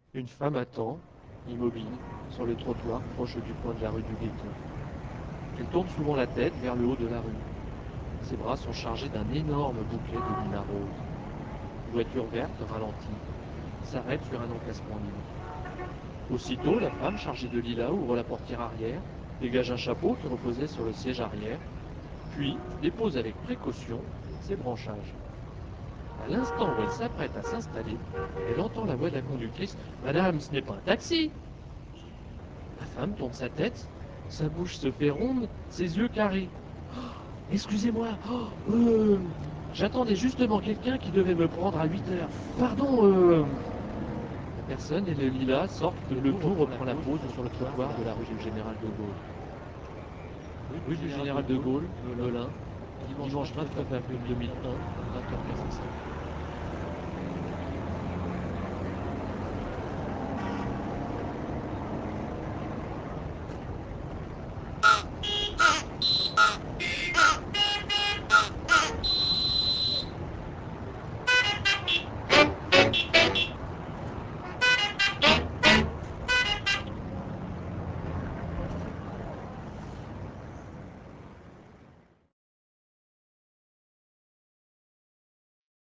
Une femme attend, immobile, sur le trottoir proche du coin de la rue du Ghetto. Elle tourne souvent la tête vers le haut de la rue. Ses bras sont chargés d'un énorme bouquet de lilas roses. Une voiture verte ralentit, s'arrête sur un emplacement libre. Aussitôt, la femme chargée de lilas ouvre la portière arrière, dégage un chapeau qui reposait sur le siège arrière, puis dépose avec précaution ses branchages. À l'instant où elle s'apprête à s'installer, elle entend la voix de la conductrice. Madame, ce n'est pas un taxi. La femme tourne sa tête, sa bouche se fait ronde, ses yeux carrés. Oh, excusez-moi, j'attendais justement quelqu'un qui devait me prendre à 8 heures. Pardon, La personne et le lilas sortent, le tout reprend la pause sur le trottoir de la rue du Général de Gaulle. Rue du Général de Gaulle, Melun, dimanche 29 avril 2001, 20h45.